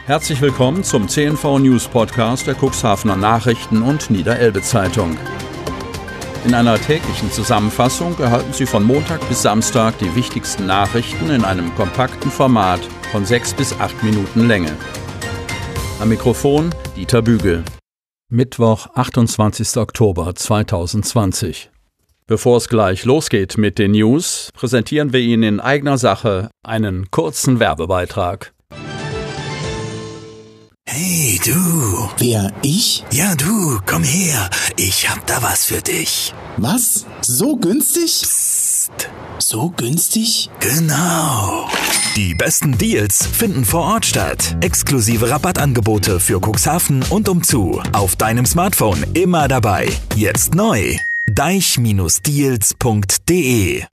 Herzlich willkommen zum CNV News Podcast der Cuxhavener Nachrichten und Niederelbe Zeitung. In einer täglichen Zusammenfassung erhalten Sie von Montag bis Samstag die wichtigsten Nachrichten in einem kompakten Format von 6 bis 8 Minuten Länge. Am Mikrofon Dieter Bügel. Mittwoch, 28. Oktober 2020. Bevor es gleich losgeht mit den News, präsentieren wir Ihnen in eigener Sache einen kurzen Werbebeitrag. Hey, du. Wer, ich? Ja, du, komm her. Ich hab da was für dich. Was? So günstig? Psst. So günstig? Genau. Die besten Deals finden vor Ort statt. Exklusive Rabattangebote für Cuxhaven und umzu. Auf deinem Smartphone immer dabei. Jetzt neu. deich-deals.de.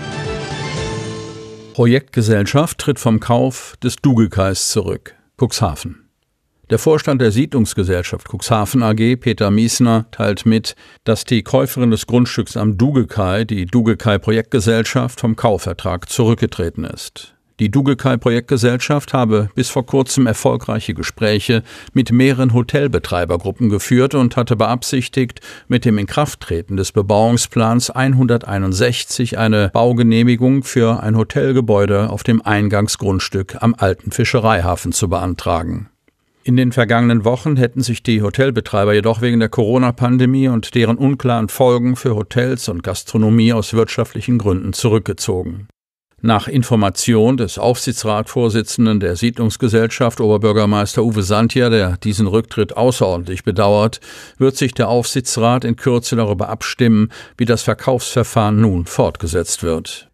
Projektgesellschaft tritt vom Kauf des Dugekais zurück. Cuxhaven. Der Vorstand der Siedlungsgesellschaft Cuxhaven AG, Peter Miesner, teilt mit, dass die Käuferin des Grundstücks am Dugekai, die Dugekai Projektgesellschaft, vom Kaufvertrag zurückgetreten ist. Die Dugekai Projektgesellschaft habe bis vor kurzem erfolgreiche Gespräche mit mehreren Hotelbetreibergruppen geführt und hatte beabsichtigt, mit dem Inkrafttreten des Bebauungsplans 161 eine Baugenehmigung für ein Hotelgebäude auf dem Eingangsgrundstück am alten Fischereihafen zu beantragen. In den vergangenen Wochen hätten sich die Hotelbetreiber jedoch wegen der Corona-Pandemie und deren unklaren Folgen für Hotels und Gastronomie aus wirtschaftlichen Gründen zurückgezogen. Nach Information des Aufsichtsratsvorsitzenden der Siedlungsgesellschaft, Oberbürgermeister Uwe Santier, der diesen Rücktritt außerordentlich bedauert, wird sich der Aufsichtsrat in Kürze darüber abstimmen, wie das Verkaufsverfahren nun fortgesetzt wird.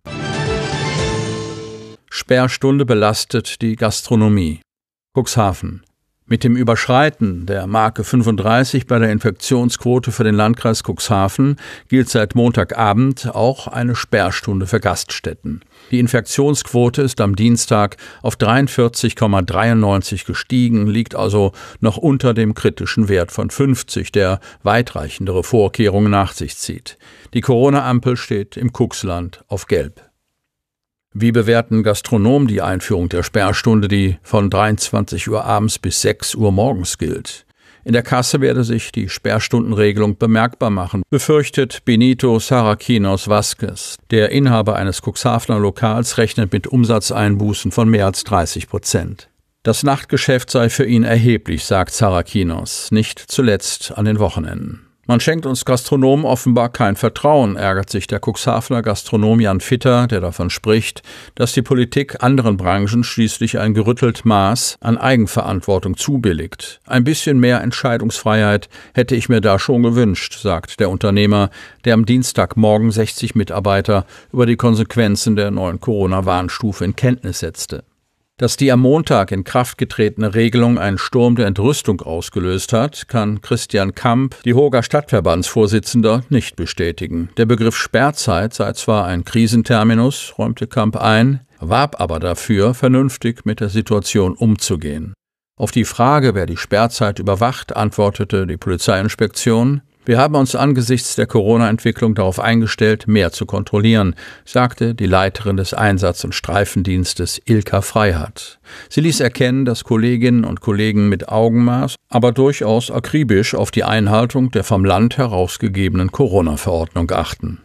Sperrstunde belastet die Gastronomie. Cuxhaven. Mit dem Überschreiten der Marke 35 bei der Infektionsquote für den Landkreis Cuxhaven gilt seit Montagabend auch eine Sperrstunde für Gaststätten. Die Infektionsquote ist am Dienstag auf 43,93 gestiegen, liegt also noch unter dem kritischen Wert von 50, der weitreichendere Vorkehrungen nach sich zieht. Die Corona-Ampel steht im Cuxland auf Gelb. Wie bewerten Gastronomen die Einführung der Sperrstunde, die von 23 Uhr abends bis 6 Uhr morgens gilt? In der Kasse werde sich die Sperrstundenregelung bemerkbar machen, befürchtet Benito Sarakinos Vázquez. Der Inhaber eines Cuxhavener Lokals rechnet mit Umsatzeinbußen von mehr als 30%. Das Nachtgeschäft sei für ihn erheblich, sagt Sarakinos, nicht zuletzt an den Wochenenden. Man schenkt uns Gastronomen offenbar kein Vertrauen, ärgert sich der Cuxhavener Gastronom Jan Fitter, der davon spricht, dass die Politik anderen Branchen schließlich ein gerüttelt Maß an Eigenverantwortung zubilligt. Ein bisschen mehr Entscheidungsfreiheit hätte ich mir da schon gewünscht, sagt der Unternehmer, der am Dienstagmorgen 60 Mitarbeiter über die Konsequenzen der neuen Corona-Warnstufe in Kenntnis setzte. Dass die am Montag in Kraft getretene Regelung einen Sturm der Entrüstung ausgelöst hat, kann Christian Kamp, Diehoger Stadtverbandsvorsitzender, nicht bestätigen. Der Begriff Sperrzeit sei zwar ein Krisenterminus, räumte Kamp ein, warb aber dafür, vernünftig mit der Situation umzugehen. Auf die Frage, wer die Sperrzeit überwacht, antwortete die Polizeiinspektion: Wir haben uns angesichts der Corona-Entwicklung darauf eingestellt, mehr zu kontrollieren, sagte die Leiterin des Einsatz- und Streifendienstes Ilka Freihardt. Sie ließ erkennen, dass Kolleginnen und Kollegen mit Augenmaß, aber durchaus akribisch auf die Einhaltung der vom Land herausgegebenen Corona-Verordnung achten.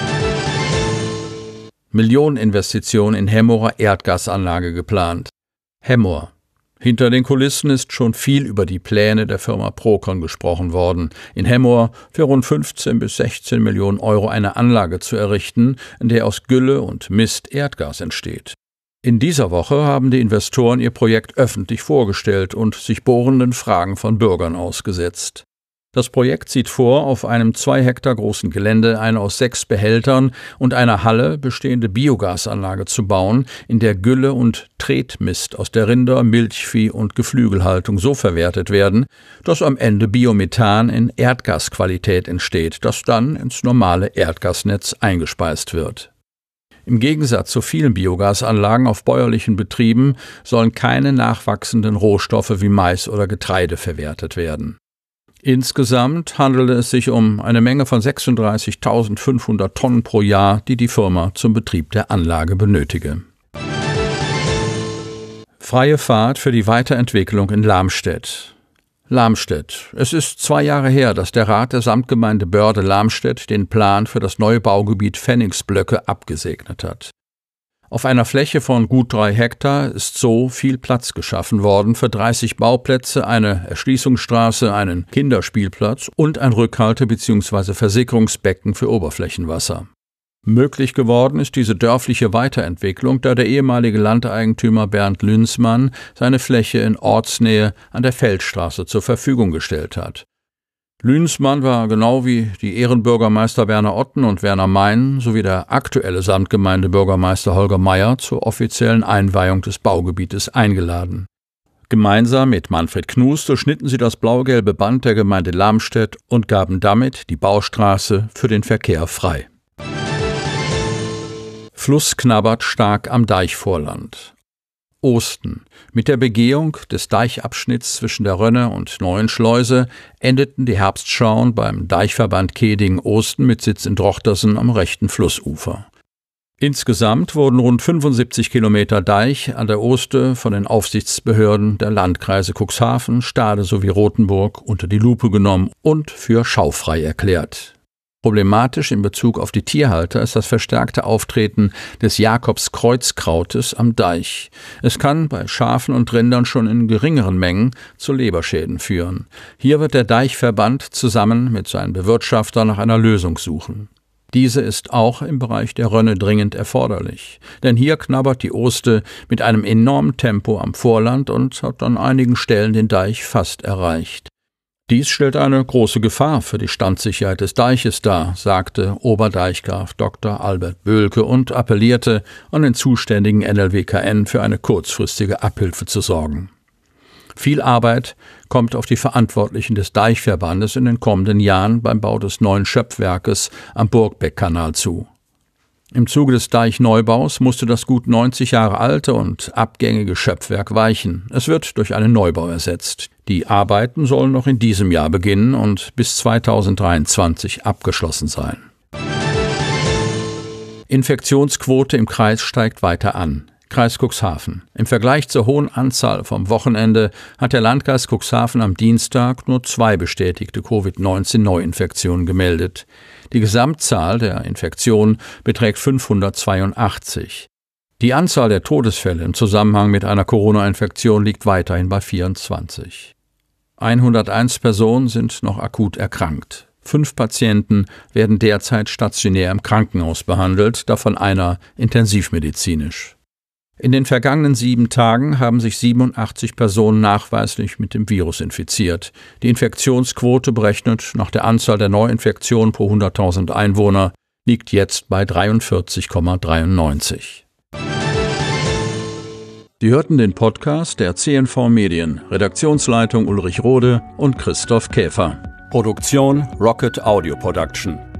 Millioneninvestition in Hemmorer Erdgasanlage geplant. Hemmoor. Hinter den Kulissen ist schon viel über die Pläne der Firma Procon gesprochen worden, in Hemmoor für rund 15 bis 16 Millionen Euro eine Anlage zu errichten, in der aus Gülle und Mist Erdgas entsteht. In dieser Woche haben die Investoren ihr Projekt öffentlich vorgestellt und sich bohrenden Fragen von Bürgern ausgesetzt. Das Projekt sieht vor, auf einem 2 Hektar großen Gelände eine aus 6 Behältern und einer Halle bestehende Biogasanlage zu bauen, in der Gülle und Tretmist aus der Rinder-, Milchvieh- und Geflügelhaltung so verwertet werden, dass am Ende Biomethan in Erdgasqualität entsteht, das dann ins normale Erdgasnetz eingespeist wird. Im Gegensatz zu vielen Biogasanlagen auf bäuerlichen Betrieben sollen keine nachwachsenden Rohstoffe wie Mais oder Getreide verwertet werden. Insgesamt handelte es sich um eine Menge von 36.500 Tonnen pro Jahr, die die Firma zum Betrieb der Anlage benötige. Freie Fahrt für die Weiterentwicklung in Lamstedt. Lamstedt. Es ist 2 Jahre her, dass der Rat der Samtgemeinde Börde-Lamstedt den Plan für das neue Baugebiet Pfennigsblöcke abgesegnet hat. Auf einer Fläche von gut 3 Hektar ist so viel Platz geschaffen worden für 30 Bauplätze, eine Erschließungsstraße, einen Kinderspielplatz und ein Rückhalte- bzw. Versickerungsbecken für Oberflächenwasser. Möglich geworden ist diese dörfliche Weiterentwicklung, da der ehemalige Landeigentümer Bernd Lünsmann seine Fläche in Ortsnähe an der Feldstraße zur Verfügung gestellt hat. Lünsmann war genau wie die Ehrenbürgermeister Werner Otten und Werner Mein sowie der aktuelle Samtgemeindebürgermeister Holger Meyer zur offiziellen Einweihung des Baugebietes eingeladen. Gemeinsam mit Manfred Knus durchschnitten sie das blau-gelbe Band der Gemeinde Lamstedt und gaben damit die Baustraße für den Verkehr frei. Fluss knabbert stark am Deichvorland. Osten. Mit der Begehung des Deichabschnitts zwischen der Rönne und Neuen Schleuse endeten die Herbstschauen beim Deichverband Kehdingen-Osten mit Sitz in Drochtersen am rechten Flussufer. Insgesamt wurden rund 75 Kilometer Deich an der Oste von den Aufsichtsbehörden der Landkreise Cuxhaven, Stade sowie Rothenburg unter die Lupe genommen und für schaufrei erklärt. Problematisch in Bezug auf die Tierhalter ist das verstärkte Auftreten des Jakobskreuzkrautes am Deich. Es kann bei Schafen und Rindern schon in geringeren Mengen zu Leberschäden führen. Hier wird der Deichverband zusammen mit seinen Bewirtschaftern nach einer Lösung suchen. Diese ist auch im Bereich der Rönne dringend erforderlich, denn hier knabbert die Oste mit einem enormen Tempo am Vorland und hat an einigen Stellen den Deich fast erreicht. Dies stellt eine große Gefahr für die Standsicherheit des Deiches dar, sagte Oberdeichgraf Dr. Albert Böhlke und appellierte an den zuständigen NLWKN für eine kurzfristige Abhilfe zu sorgen. Viel Arbeit kommt auf die Verantwortlichen des Deichverbandes in den kommenden Jahren beim Bau des neuen Schöpfwerkes am Burgbeckkanal zu. Im Zuge des Deichneubaus musste das gut 90 Jahre alte und abgängige Schöpfwerk weichen. Es wird durch einen Neubau ersetzt. Die Arbeiten sollen noch in diesem Jahr beginnen und bis 2023 abgeschlossen sein. Infektionsquote im Kreis steigt weiter an. Kreis Cuxhaven. Im Vergleich zur hohen Anzahl vom Wochenende hat der Landkreis Cuxhaven am Dienstag nur 2 bestätigte Covid-19-Neuinfektionen gemeldet. Die Gesamtzahl der Infektionen beträgt 582. Die Anzahl der Todesfälle im Zusammenhang mit einer Corona-Infektion liegt weiterhin bei 24. 101 Personen sind noch akut erkrankt. 5 Patienten werden derzeit stationär im Krankenhaus behandelt, davon einer intensivmedizinisch. In den vergangenen 7 Tagen haben sich 87 Personen nachweislich mit dem Virus infiziert. Die Infektionsquote, berechnet nach der Anzahl der Neuinfektionen pro 100.000 Einwohner, liegt jetzt bei 43,93. Sie hörten den Podcast der CNV Medien, Redaktionsleitung Ulrich Rode und Christoph Käfer. Produktion Rocket Audio Production.